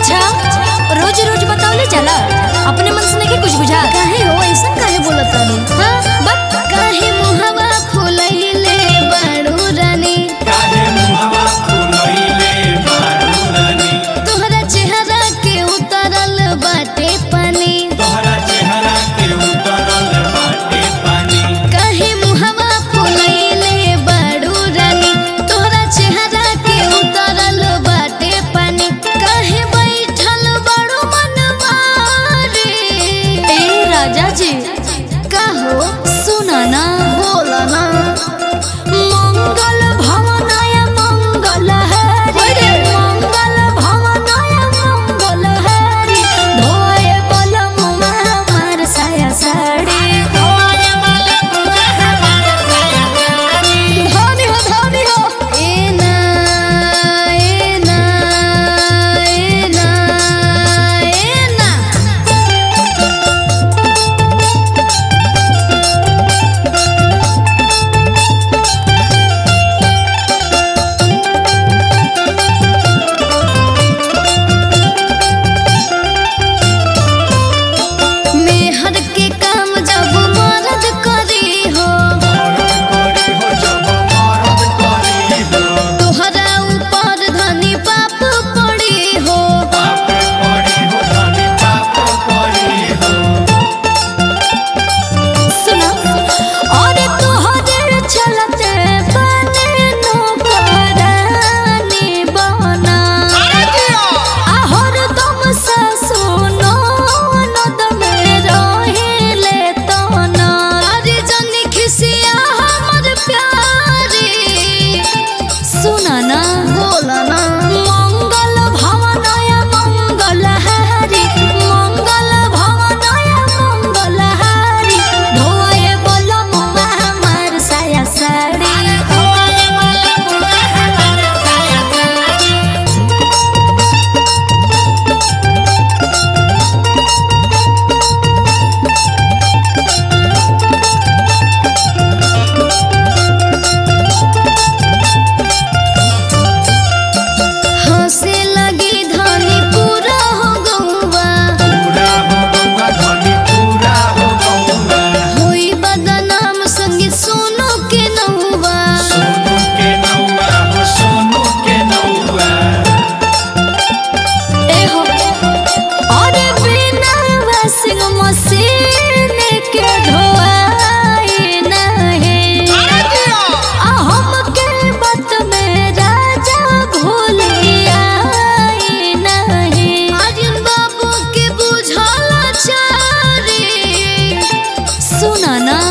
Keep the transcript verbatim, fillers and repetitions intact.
अच्छा रोज रोज बतावले चला अपने मन से नहीं कुछ बुझा काहे हो ऐसा काहे बोलत तानी? हाँ बत काहे मुहवा फुलैले बारू रानी, काहे मुहवा फुलैले बारू रानी, तोहरा चेहरा के उतरल बाटे पानी, तोहरा चेहरा के उतरल बाटे पानी। काहे मुहवा फुलैले बारू रानी, तोहरा चेहरा के उतरल बाटे पानी, काहे बैठल बारू मनवा रे? ए राजा जी काहो सुना ना बोला ना, मंगल भवनाय मंगल हरि मंगल भवनाय मंगल हरि धोए बलम हमार साया साड़ी धोए बलम हमार साया साड़ी धनी हो धनी हो। ए ना ए ना ए ना ए ना मेहर के काम जब मर्द करी हो, मरद करी हो जब मरद करी हो, तोहरा ऊपर धनी पाप पड़ी हो। पाप पड़ी हो धनी पाप पड़ी हो। सुना और तोहरे चलते बने नौकरानी बना आहर तुम सुनो नद में रहिले तना अरे जनी खिसिया हमर प्यारी, सुना ना बोला ना, मंगल भवनाय मंगल हरि मंगल भवनाय मंगल हरि धोए बलम हमार साया साड़ी धोए बलम हमार साया साड़ी हंसे लगी धनी पूरा हो गौवा, पूरा हो गौआ धनी पूरा हो गौआ, होई बदनाम संगी सोनो के नौवा। सोनू के नौआ हो सोनू के नौआ। ए हो और बिना वाशिंग मशीन के धोआई नहीं आ हमके बात में राजा भूलिया नहीं आर्यन बाबू के बुझल चारी, सुना ना